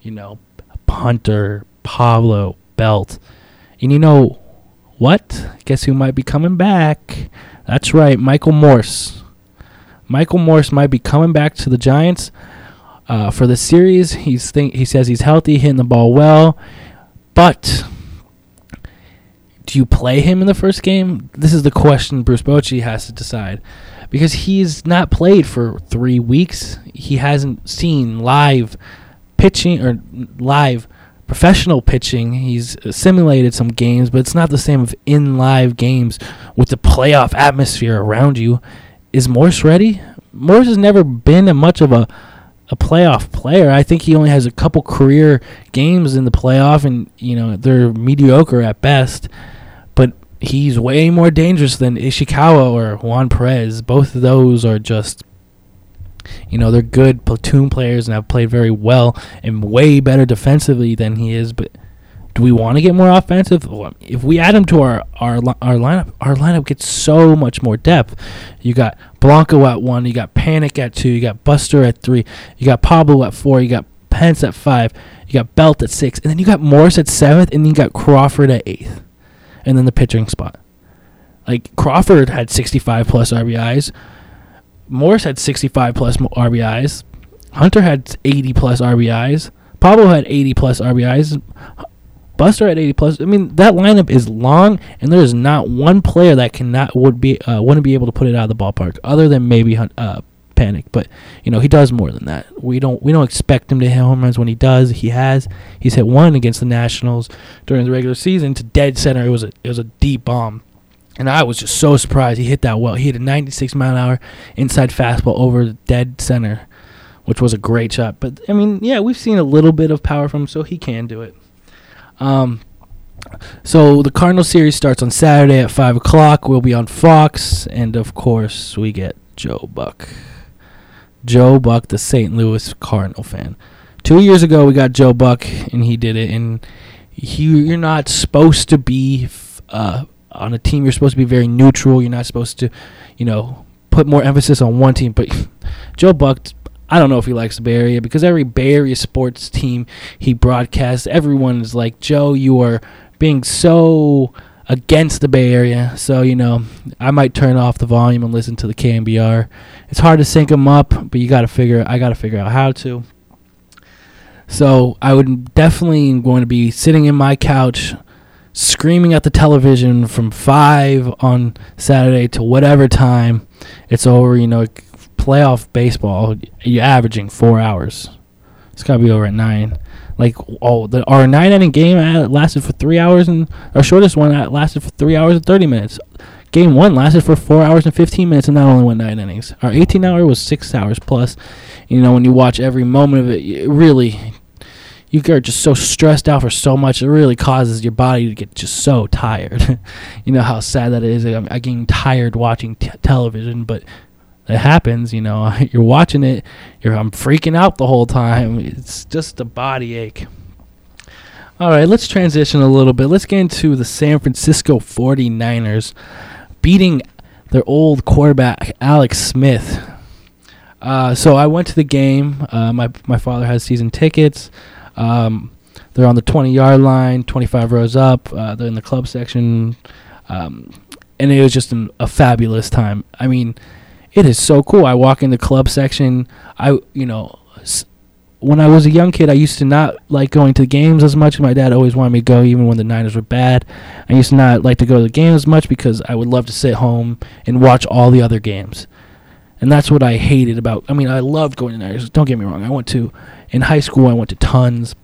Hunter, Pablo, Belt. And you know what? Guess who might be coming back? That's right, Michael Morse. Michael Morse might be coming back to the Giants for the series. He says he's healthy, hitting the ball well. But do you play him in the first game? This is the question Bruce Bochy has to decide. Because he's not played for 3 weeks. He hasn't seen live pitching or live professional pitching. He's simulated some games, but it's not the same as in live games with the playoff atmosphere around you. Is Morse ready? Morse has never been much of a playoff player. I think he only has a couple career games in the playoff, and they're mediocre at best. But he's way more dangerous than Ishikawa or Juan Perez. Both of those are just, they're good platoon players and have played very well and way better defensively than he is. But do we want to get more offensive? If we add him to our lineup gets so much more depth. You got Blanco at 1, you got Panic at 2, you got Buster at 3, you got Pablo at 4, you got Pence at 5, you got Belt at 6, and then you got Morse at 7th, and then you got Crawford at 8th. And then the pitching spot. Like, Crawford had 65-plus RBIs. Morse had 65-plus RBIs. Hunter had 80-plus RBIs. Pablo had 80-plus RBIs. Buster had 80-plus. I mean, that lineup is long, and there is not one player that wouldn't be able to put it out of the ballpark, other than maybe Panic. But he does more than that. We don't expect him to hit home runs when he does. He's hit one against the Nationals during the regular season to dead center. It was a deep bomb, and I was just so surprised he hit that well. He hit a 96-mile-an-hour inside fastball over dead center, which was a great shot. But I mean, yeah, we've seen a little bit of power from him, so he can do it. So the Cardinals series starts on Saturday at 5 o'clock. We'll be on Fox, and of course we get Joe Buck. Joe Buck, the St. Louis Cardinal fan. 2 years ago, we got Joe Buck, and he did it. And you're not supposed to be on a team. You're supposed to be very neutral. You're not supposed to, put more emphasis on one team. But Joe Buck, I don't know if he likes the Bay Area, because every Bay Area sports team he broadcasts, everyone is like, Joe, you are being so against the Bay Area. So, I might turn off the volume and listen to the KMBR. It's hard to sync them up, but I got to figure out how to. So I would definitely going to be sitting in my couch screaming at the television from 5 on Saturday to whatever time it's over. Playoff baseball, you're averaging 4 hours. It's got to be over at 9. Like, our 9-inning game lasted for 3 hours, and our shortest one lasted for 3 hours and 30 minutes. Game 1 lasted for 4 hours and 15 minutes, and that only went 9 innings. Our 18-hour was 6 hours plus. When you watch every moment of it, you are just so stressed out for so much. It really causes your body to get just so tired. You know how sad that is. I'm getting tired watching television, but it happens. You're watching it. I'm freaking out the whole time. It's just a body ache. All right, let's transition a little bit. Let's get into the San Francisco 49ers beating their old quarterback, Alex Smith. So I went to the game. My father has season tickets. They're on the 20-yard line, 25 rows up. They're in the club section. And it was just a fabulous time. I mean, it is so cool. I walk in the club section. when I was a young kid, I used to not like going to the games as much. My dad always wanted me to go, even when the Niners were bad. I used to not like to go to the games as much because I would love to sit home and watch all the other games. And that's what I hated about. I mean, I loved going to Niners. Don't get me wrong. In high school, I went to tons.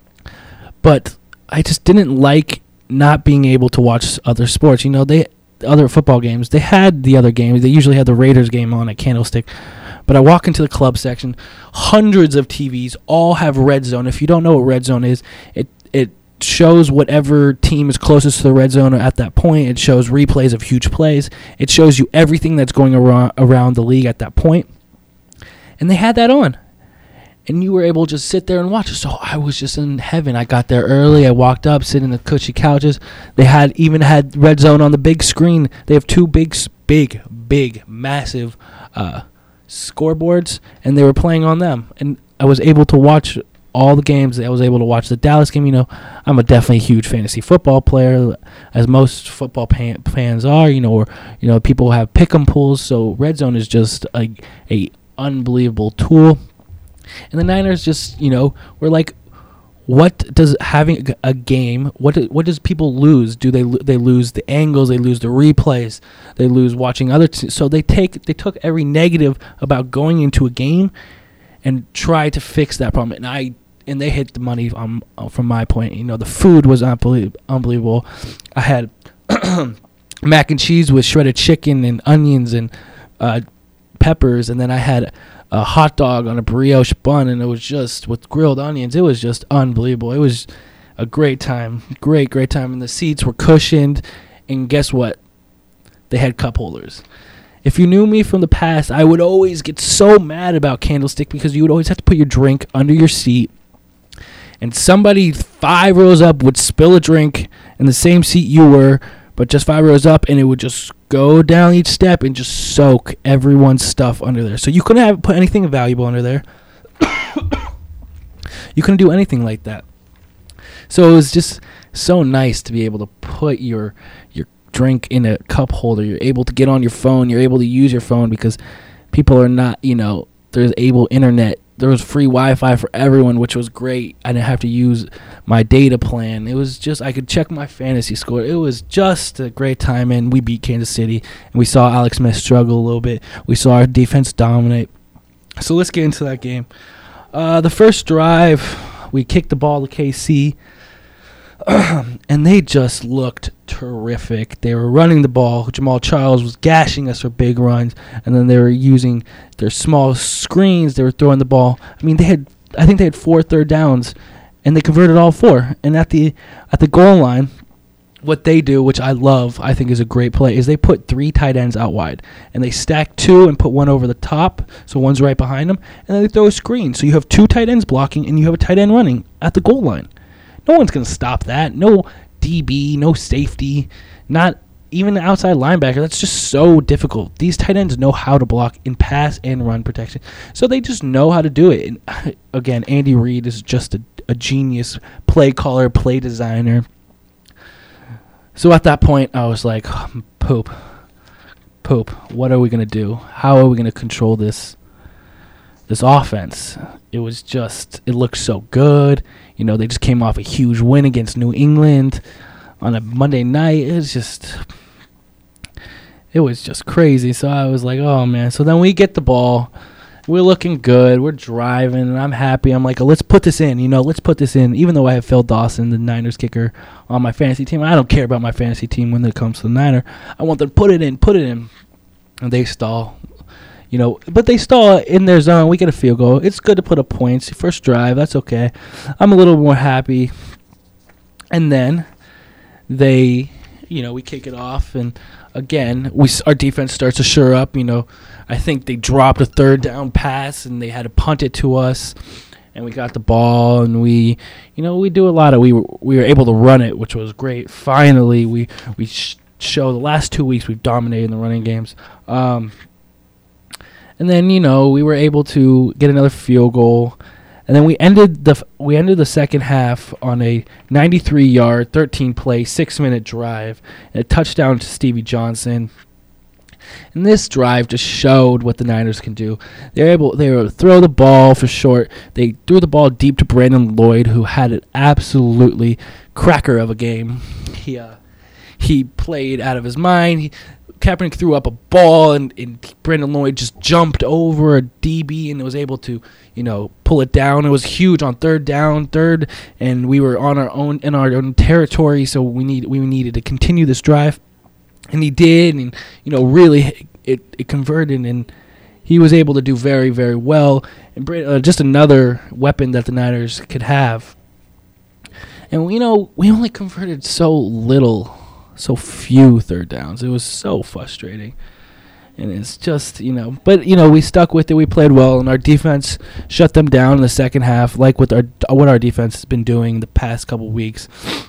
But I just didn't like not being able to watch other sports. Other football games, they had the other games. They usually had the Raiders game on at Candlestick. But I walk into the club section, hundreds of TVs, all have Red Zone. If you don't know what Red Zone is, it shows whatever team is closest to the red zone at that point. It shows replays of huge plays. It shows you everything that's going around the league at that point. And they had that on. And you were able to just sit there and watch it. So I was just in heaven. I got there early. I walked up, sit in the cushy couches. They even had Red Zone on the big screen. They have two big, massive scoreboards, and they were playing on them. And I was able to watch all the games. I was able to watch the Dallas game. I'm definitely a huge fantasy football player, as most football fans are. People have pick'em pools. So Red Zone is just a unbelievable tool. And the Niners just, were like, what does having a game? What does people lose? Do they lose the angles? They lose the replays. They lose watching other. So they took every negative about going into a game and try to fix that problem. And they hit the money from my point. The food was unbelievable. I had mac and cheese with shredded chicken and onions and peppers, and then I had a hot dog on a brioche bun, and it was just with grilled onions. It was just unbelievable. It was a great time. Great time. And the seats were cushioned, and guess what? They had cup holders. If you knew me from the past, I would always get so mad about Candlestick because you would always have to put your drink under your seat, and somebody 5 rows up would spill a drink in the same seat you were, but just 5 rows up, and it would just go down each step and just soak everyone's stuff under there. So you couldn't put anything valuable under there. You couldn't do anything like that. So it was just so nice to be able to put your drink in a cup holder. You're able to get on your phone. You're able to use your phone because people are not, there's internet. There was free Wi-Fi for everyone, which was great. I didn't have to use my data plan. It was just, I could check my fantasy score. It was just a great time, and we beat Kansas City, and we saw Alex Smith struggle a little bit. We saw our defense dominate. So let's get into that game. The first drive, we kicked the ball to KC, and they just looked terrific. They were running the ball. Jamal Charles was gashing us for big runs, and then they were using their small screens. They were throwing the ball. I mean, I think they had 4 third downs, and they converted all 4. And at the goal line, what they do, which I love, I think is a great play, is they put 3 tight ends out wide, and they stack 2 and put 1 over the top, so one's right behind them, and then they throw a screen. So you have 2 tight ends blocking, and you have a tight end running at the goal line. No one's going to stop that. No DB, no safety, not even the outside linebacker. That's just so difficult. These tight ends know how to block in pass and run protection. So they just know how to do it. And again, Andy Reid is just a genius play caller, play designer. So at that point, I was like, poop. What are we going to do? How are we going to control this offense? It looked so good. They just came off a huge win against New England on a Monday night. It was just crazy. So I was like, oh, man. So then we get the ball. We're looking good. We're driving, and I'm happy. I'm like, let's put this in. Let's put this in. Even though I have Phil Dawson, the Niners kicker, on my fantasy team, I don't care about my fantasy team when it comes to the Niner. I want them to put it in. And they stall. But they stall in their zone. We get a field goal. It's good to put up points. First drive, that's okay. I'm a little more happy. And then we kick it off, and again, our defense starts to shore up. I think they dropped a 3rd down pass, and they had to punt it to us, and we got the ball, and we do a lot of. We were able to run it, which was great. Finally, we show the last 2 weeks we've dominated in the running games. And then, we were able to get another field goal. And then we ended the second half on a 93-yard, 13-play, 6-minute drive, and a touchdown to Stevie Johnson. And this drive just showed what the Niners can do. They were able to throw the ball for short. They threw the ball deep to Brandon Lloyd, who had an absolutely cracker of a game. He played out of his mind. Kaepernick threw up a ball, and Brandon Lloyd just jumped over a DB and was able to, pull it down. It was huge on third, and we were in our own territory, so we needed to continue this drive, and he did, and really it converted, and he was able to do very, very well, and just another weapon that the Niners could have. And we only converted so few third downs. It was so frustrating. And it's just, but, we stuck with it. We played well, and our defense shut them down in the second half, like what our defense has been doing the past couple weeks.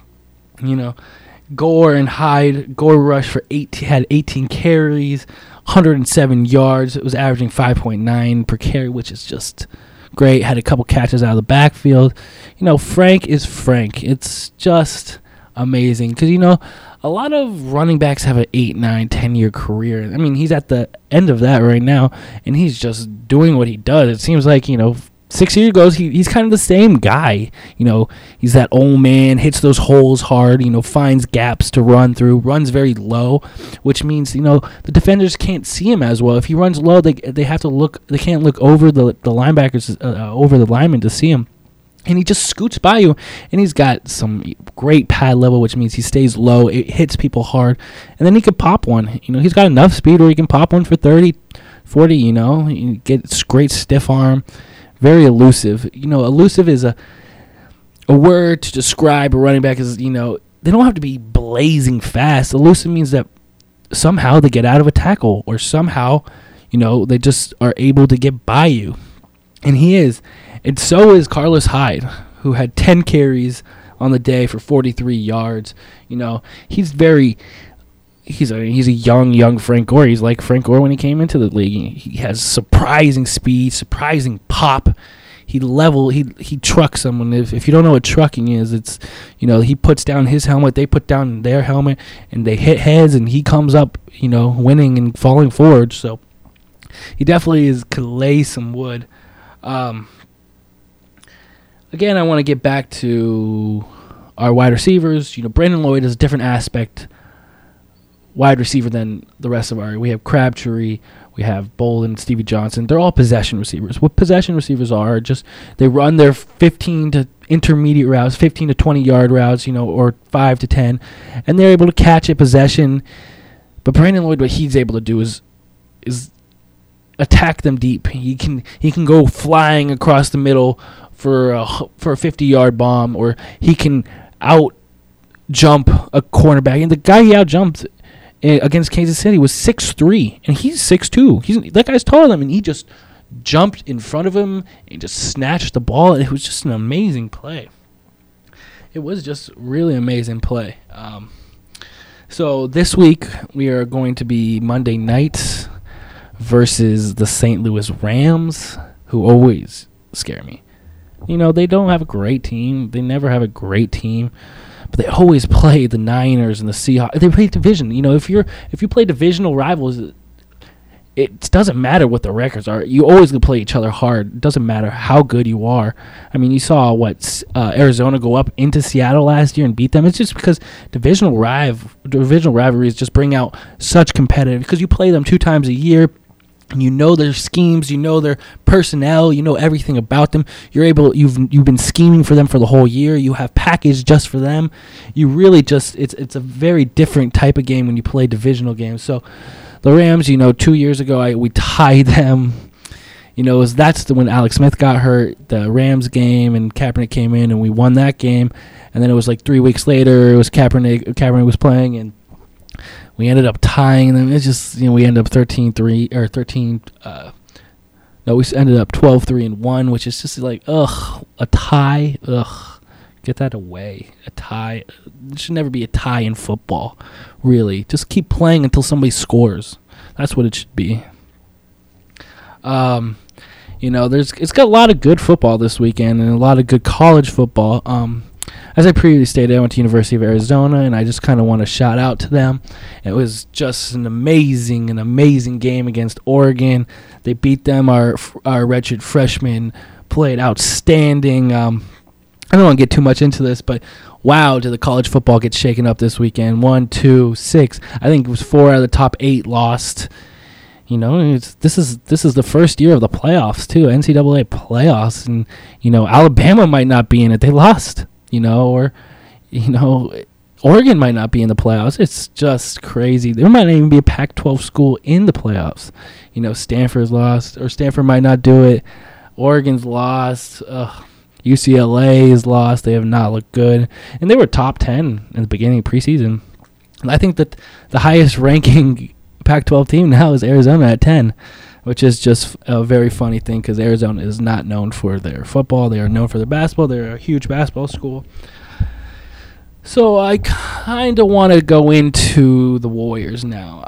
Gore rushed for 18 carries, 107 yards. It was averaging 5.9 per carry, which is just great. Had a couple catches out of the backfield. Frank is Frank. It's just amazing because, a lot of running backs have an 8, 9, 10-year career. I mean, he's at the end of that right now, and he's just doing what he does. It seems like, 6 years ago, he's kind of the same guy. He's that old man, hits those holes hard, finds gaps to run through, runs very low, which means, the defenders can't see him as well. If he runs low, they have to look. They can't look over the linebackers, over the linemen to see him. And he just scoots by you, and he's got some great pad level, which means he stays low. It hits people hard. And then he could pop one. He's got enough speed where he can pop one for 30, 40, He gets great stiff arm. Very elusive. Elusive is a word to describe a running back as, they don't have to be blazing fast. Elusive means that somehow they get out of a tackle, or somehow, they just are able to get by you. And he is. And so is Carlos Hyde, who had 10 carries on the day for 43 yards. He's a young Frank Gore. He's like Frank Gore when he came into the league. He has surprising speed, surprising pop. He trucks someone. If you don't know what trucking is, it's, he puts down his helmet, they put down their helmet, and they hit heads, and he comes up, winning and falling forward. So he definitely could lay some wood. Again, I want to get back to our wide receivers. Brandon Lloyd is a different aspect wide receiver than the rest of we have Crabtree, we have Bolden, Stevie Johnson. They're all possession receivers. What possession receivers are just they run their 15 to intermediate routes, 15 to 20 yard routes, or 5 to 10, and they're able to catch a possession. But Brandon Lloyd, what he's able to do is attack them deep. He can go flying across the middle for a 50-yard bomb, or he can out jump a cornerback. And the guy he out jumped against Kansas City was 6'3", and he's 6'2". That guy's taller than him, and he just jumped in front of him and just snatched the ball. It was just an amazing play. It was just really amazing play. So this week we are going to be Monday night versus the St. Louis Rams, who always scare me. They don't have a great team. They never have a great team. But they always play the Niners and the Seahawks. They play division. If you play divisional rivals, it doesn't matter what the records are. You always going to play each other hard. It doesn't matter how good you are. I mean, you saw Arizona go up into Seattle last year and beat them. It's just because divisional rivalries just bring out such competitive, because you play them 2 times a year. And their schemes, their personnel, everything about them. You've been scheming for them for the whole year. You have packaged just for them. You really it's a very different type of game when you play divisional games. So the Rams, 2 years ago we tied them. That's when Alex Smith got hurt, the Rams game, and Kaepernick came in and we won that game. And then it was like 3 weeks later, it was Kaepernick was playing, and we ended up tying them. It's just, we ended up 13-3 or 13. We ended up 12-3-1, which is just like, a tie. Get that away. A tie. There should never be a tie in football. Really, just keep playing until somebody scores. That's what it should be. It's got a lot of good football this weekend and a lot of good college football. as I previously stated, I went to University of Arizona, and I just kind of want to shout out to them. It was just an amazing game against Oregon. They beat them. Our redshirt freshman played outstanding. I don't want to get too much into this, but wow, did the college football get shaken up this weekend? 1, 2, 6. I think it was 4 out of the top 8 lost. You know, this is the first year of the playoffs too, NCAA playoffs, and Alabama might not be in it. They lost. Or Oregon might not be in the playoffs. It's just crazy. There might not even be a Pac-12 school in the playoffs. Stanford's lost, or Stanford might not do it. Oregon's lost. UCLA is lost. They have not looked good. And they were top 10 in the beginning of preseason. And I think that the highest ranking Pac-12 team now is Arizona at 10, which is just a very funny thing because Arizona is not known for their football. They are known for their basketball. They're a huge basketball school. So I kind of want to go into the Warriors now.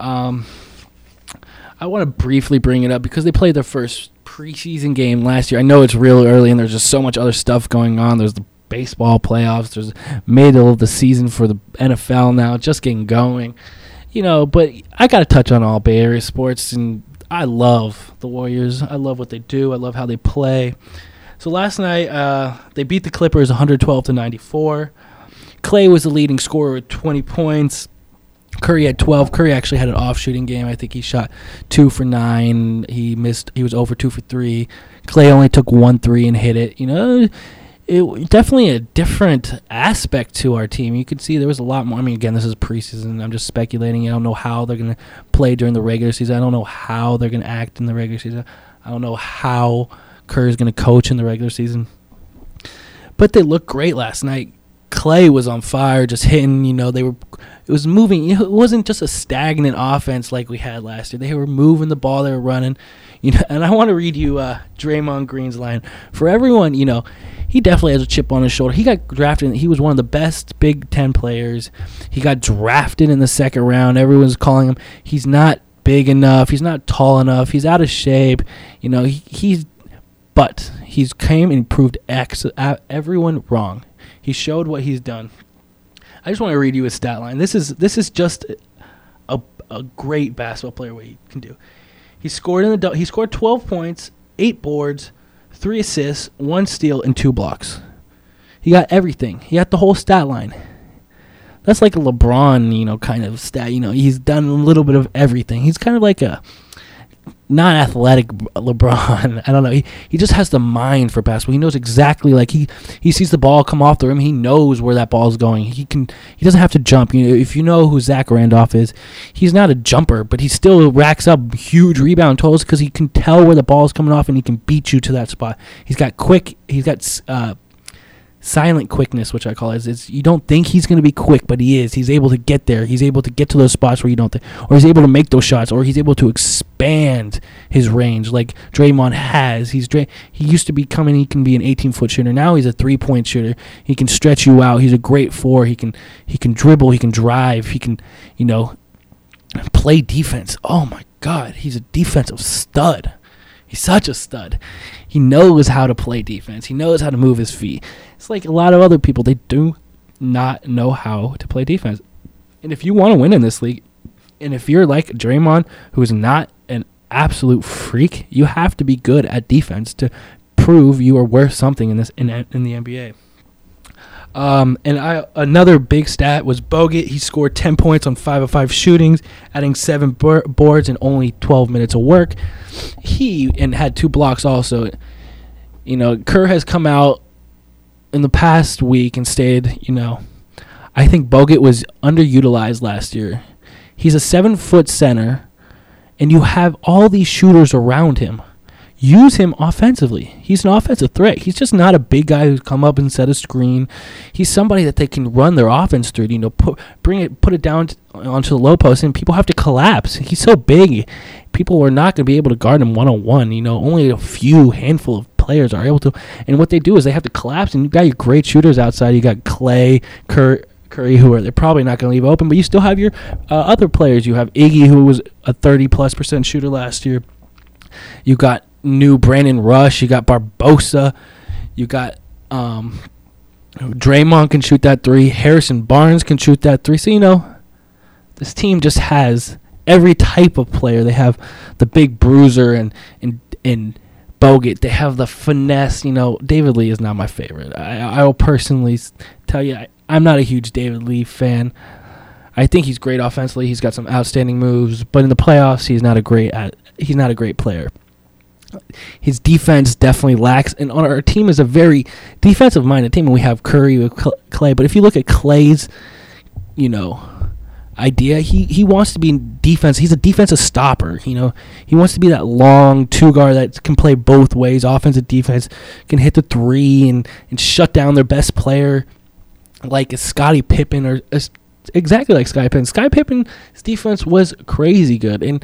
I want to briefly bring it up because they played their first preseason game last year. I know it's real early and there's just so much other stuff going on. There's the baseball playoffs. There's middle of the season for the NFL now, just getting going. But I got to touch on all Bay Area sports, and I love the Warriors. I love what they do. I love how they play. So last night, they beat the Clippers 112-94. Clay was the leading scorer with 20 points. Curry had 12. Curry actually had an off-shooting game. I think he shot 2 for 9. He missed. He was over 2 for 3. Clay only took 1 3 and hit it. It definitely a different aspect to our team. You could see there was a lot more. I mean, again, this is preseason. I'm just speculating. I don't know how they're going to play during the regular season. I don't know how they're going to act in the regular season. I don't know how Curry's going to coach in the regular season. But they looked great last night. Clay was on fire, just hitting. It was moving. It wasn't just a stagnant offense like we had last year. They were moving the ball. They were running. And I want to read you Draymond Green's line. For everyone, he definitely has a chip on his shoulder. He got drafted. He was one of the best Big Ten players. He got drafted in the second round. Everyone's calling him. He's not big enough. He's not tall enough. He's out of shape. But he's came and proved everyone wrong. He showed what he's done. I just want to read you his stat line. This is just a great basketball player. What he can do. He scored he scored 12 points, 8 boards, 3 assists, 1 steal, and 2 blocks. He got everything. He got the whole stat line. That's like a LeBron, kind of stat. He's done a little bit of everything. He's kind of like a non-athletic LeBron. I don't know. He just has the mind for basketball. He knows exactly, he sees the ball come off the rim. He knows where that ball is going. He doesn't have to jump. If you know who Zach Randolph is, he's not a jumper, but he still racks up huge rebound totals because he can tell where the ball is coming off and he can beat you to that spot. He's got silent quickness, which I call it. Is you don't think he's going to be quick, but he is. He's able to get there. He's able to get to those spots where you don't think, or he's able to make those shots, or he's able to expand his range like Draymond has. He used to be coming. He can be an 18-foot shooter. Now he's a 3-point shooter. He can stretch you out. He's a great 4. He can dribble. He can drive. He can play defense. Oh my God, he's a defensive stud. He's such a stud. He knows how to play defense. He knows how to move his feet. It's like a lot of other people. They do not know how to play defense. And if you want to win in this league, and if you're like Draymond, who is not an absolute freak, you have to be good at defense to prove you are worth something in the NBA. Another big stat was Bogut. He scored 10 points on 5 of 5 shootings, adding 7 boards in only 12 minutes of work. He had 2 blocks also. Kerr has come out in the past week and stated, I think Bogut was underutilized last year. He's a 7-foot center, and you have all these shooters around him. Use him offensively. He's an offensive threat. He's just not a big guy who's come up and set a screen. He's somebody that they can run their offense through. Put it down onto the low post, and people have to collapse. He's so big, people are not going to be able to guard him one-on-one. Only a handful of players are able to. And what they do is they have to collapse. And you got your great shooters outside. You got Clay, Curry, who they're probably not going to leave open. But you still have your other players. You have Iggy, who was a 30+% shooter last year. You got new Brandon Rush. You got Barbosa. You got Draymond can shoot that three. Harrison Barnes can shoot that three. So, this team just has every type of player. They have the big bruiser and Bogut. They have the finesse. David Lee is not my favorite. I will personally tell you, I'm not a huge David Lee fan. I think he's great offensively. He's got some outstanding moves, but in the playoffs, he's not a great player. His defense definitely lacks, and on our team is a very defensive-minded team. And we have Curry with Clay, but if you look at Clay's, idea, he wants to be in defense. He's a defensive stopper. He wants to be that long two guard that can play both ways, offensive, defense, can hit the three and shut down their best player, like Scottie Pippen or. Exactly like Scottie Pippen. Scottie Pippen's defense was crazy good. And,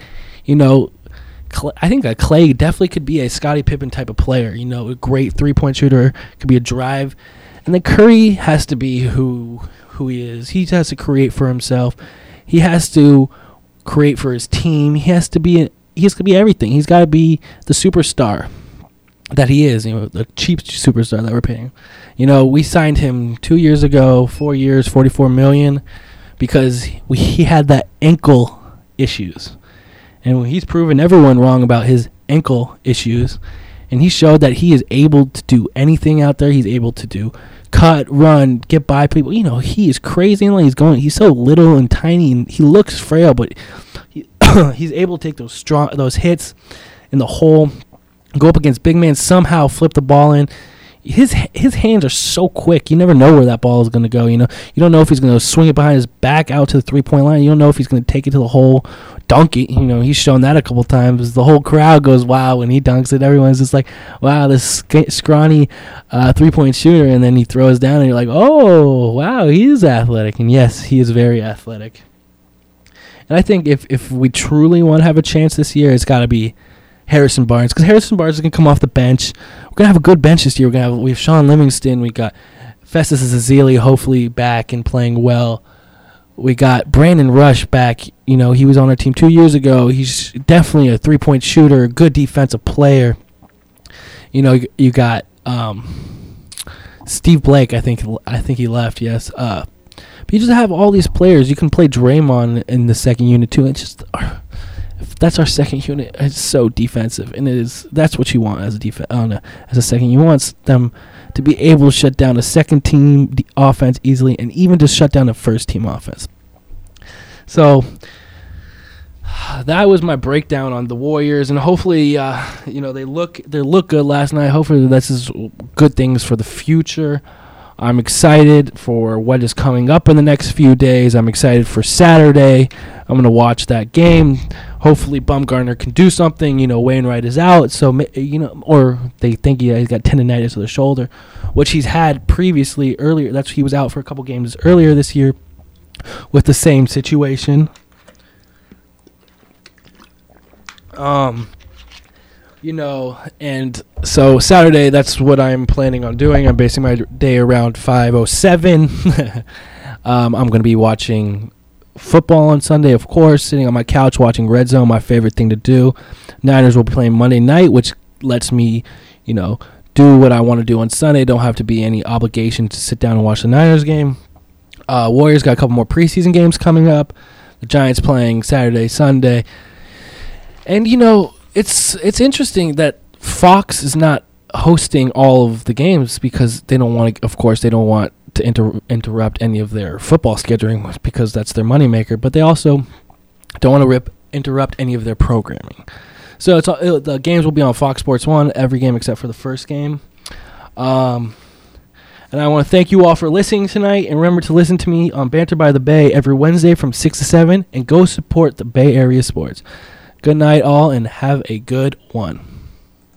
I think that Clay definitely could be a Scottie Pippen type of player. A great three-point shooter, could be a drive. And then Curry has to be who he is. He has to create for himself. He has to create for his team. He has to be everything. He's got to be the superstar that he is, the cheap superstar that we're paying. We signed him 2 years ago, 4 years, $44 million, because he had that ankle issues. And he's proven everyone wrong about his ankle issues. And he showed that he is able to do anything out there. He's able to do cut, run, get by people. He is crazy. He's so little and tiny, and he looks frail, but he's able to take those hits in the hole, go up against big men, somehow flip the ball in. His hands are so quick. You never know where that ball is going to go. You don't know if he's going to swing it behind his back out to the 3-point line. You don't know if he's going to take it to the hole, dunk it. He's shown that a couple times. The whole crowd goes wow when he dunks it. Everyone's just like, wow, this scrawny 3-point shooter. And then he throws down, and you're like, oh, wow, he is athletic. And yes, he is very athletic. And I think if we truly want to have a chance this year, it's got to be Harrison Barnes, because Harrison Barnes is going to come off the bench. We're going to have a good bench this year. We have Sean Livingston. We got Festus Ezeli hopefully back and playing well. We got Brandon Rush back. He was on our team 2 years ago. He's definitely a three-point shooter, good defensive player. You got Steve Blake. I think he left. Yes. But you just have all these players. You can play Draymond in the second unit too. It's just. That's our second unit. It's so defensive, and that's what you want as a second. You want them to be able to shut down a second team offense easily, and even to shut down a first team offense. So that was my breakdown on the Warriors, and hopefully, they look good last night. Hopefully, this is good things for the future. I'm excited for what is coming up in the next few days. I'm excited for Saturday. I'm going to watch that game. Hopefully Bumgarner can do something. Wainwright is out, so or they think he's got tendonitis of the shoulder, which he's had previously earlier. He was out for a couple games earlier this year with the same situation. And so Saturday, that's what I'm planning on doing. I'm basing my day around 5:07. I'm going to be watching football on Sunday, of course, sitting on my couch watching Red Zone, my favorite thing to do. Niners will be playing Monday night, which lets me, do what I want to do on Sunday. Don't have to be any obligation to sit down and watch the Niners game. Warriors got a couple more preseason games coming up. The Giants playing Saturday, Sunday. And, it's interesting that Fox is not hosting all of the games because they don't want to interrupt any of their football scheduling because that's their moneymaker, but they also don't want to interrupt any of their programming. So the games will be on Fox Sports 1, every game except for the first game. And I want to thank you all for listening tonight, and remember to listen to me on Banter by the Bay every Wednesday from 6 to 7, and go support the Bay Area sports. Good night, all, and have a good one.